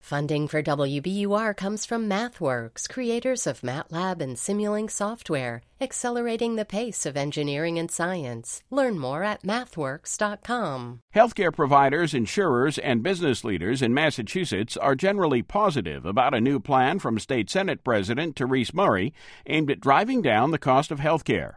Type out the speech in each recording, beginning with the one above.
Funding for WBUR comes from MathWorks, creators of MATLAB and Simulink software, accelerating the pace of engineering and science. Learn more at mathworks.com. Healthcare providers, insurers, and business leaders in Massachusetts are generally positive about a new plan from State Senate President Therese Murray aimed at driving down the cost of healthcare.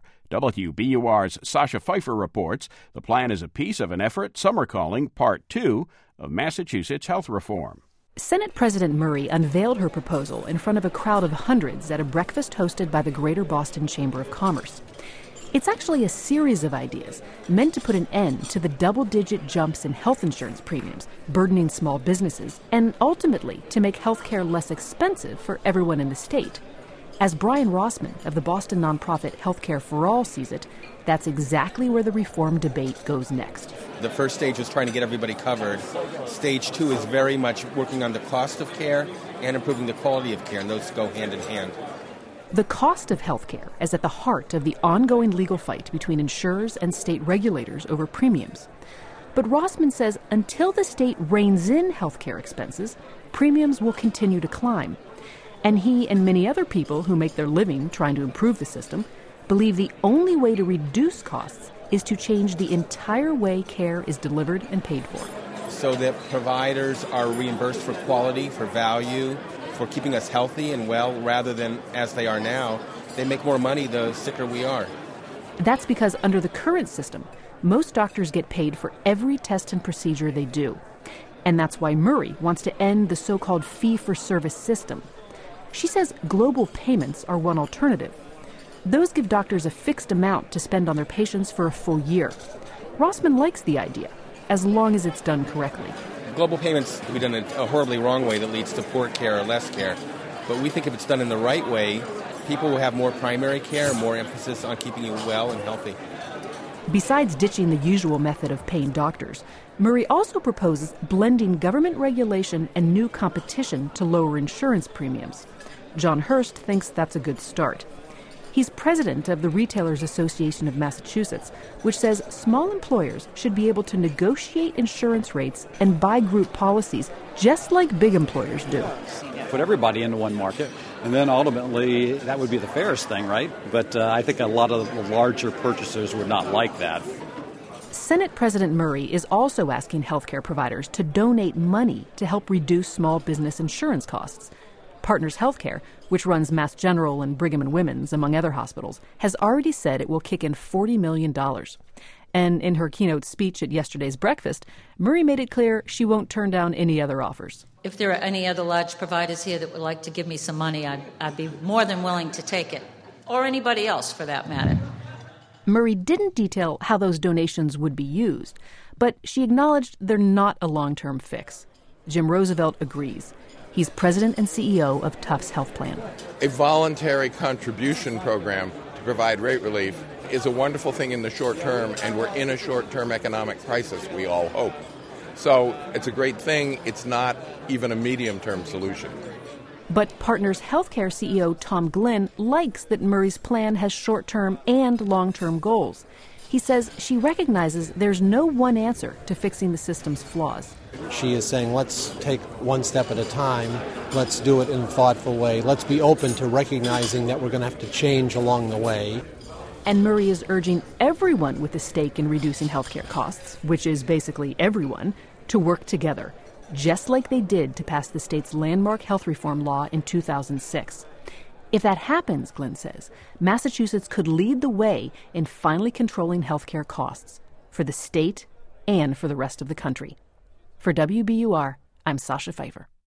WBUR's Sasha Pfeiffer reports the plan is a piece of an effort some are calling Part 2 of Massachusetts health reform. Senate President Murray unveiled her proposal in front of a crowd of hundreds at a breakfast hosted by the Greater Boston Chamber of Commerce. It's actually a series of ideas meant to put an end to the double-digit jumps in health insurance premiums, burdening small businesses, and ultimately to make health care less expensive for everyone in the state. As Brian Rossman of the Boston nonprofit Healthcare for All sees it, that's exactly where the reform debate goes next. The first stage was trying to get everybody covered. Stage 2 is very much working on the cost of care and improving the quality of care, and those go hand in hand. The cost of health care is at the heart of the ongoing legal fight between insurers and state regulators over premiums. But Rossman says until the state reins in health care expenses, premiums will continue to climb. And he and many other people who make their living trying to improve the system believe the only way to reduce costs is to change the entire way care is delivered and paid for. So that providers are reimbursed for quality, for value, for keeping us healthy and well, rather than as they are now. They make more money the sicker we are. That's because under the current system, most doctors get paid for every test and procedure they do. And that's why Murray wants to end the so-called fee-for-service system. She says global payments are one alternative. Those give doctors a fixed amount to spend on their patients for a full year. Rossman likes the idea, as long as it's done correctly. Global payments can be done in a horribly wrong way that leads to poor care or less care. But we think if it's done in the right way, people will have more primary care, more emphasis on keeping you well and healthy. Besides ditching the usual method of paying doctors, Murray also proposes blending government regulation and new competition to lower insurance premiums. John Hurst thinks that's a good start. He's president of the Retailers Association of Massachusetts, which says small employers should be able to negotiate insurance rates and buy group policies just like big employers do. Put everybody into one market, and then ultimately that would be the fairest thing, right? But I think a lot of the larger purchasers would not like that. Senate President Murray is also asking healthcare providers to donate money to help reduce small business insurance costs. Partners Healthcare, which runs Mass General and Brigham and Women's, among other hospitals, has already said it will kick in $40 million. And in her keynote speech at yesterday's breakfast, Murray made it clear she won't turn down any other offers. If there are any other large providers here that would like to give me some money, I'd be more than willing to take it, or anybody else for that matter. Murray didn't detail how those donations would be used, but she acknowledged they're not a long-term fix. Jim Roosevelt agrees. He's president and CEO of Tufts Health Plan. A voluntary contribution program to provide rate relief is a wonderful thing in the short term, and we're in a short-term economic crisis, we all hope. So it's a great thing. It's not even a medium-term solution. But Partners Healthcare CEO Tom Glynn likes that Murray's plan has short-term and long-term goals. He says she recognizes there's no one answer to fixing the system's flaws. She is saying, let's take one step at a time. Let's do it in a thoughtful way. Let's be open to recognizing that we're going to have to change along the way. And Murray is urging everyone with a stake in reducing healthcare costs, which is basically everyone, to work together, just like they did to pass the state's landmark health reform law in 2006. If that happens, Glynn says, Massachusetts could lead the way in finally controlling healthcare costs for the state and for the rest of the country. For WBUR, I'm Sasha Pfeiffer.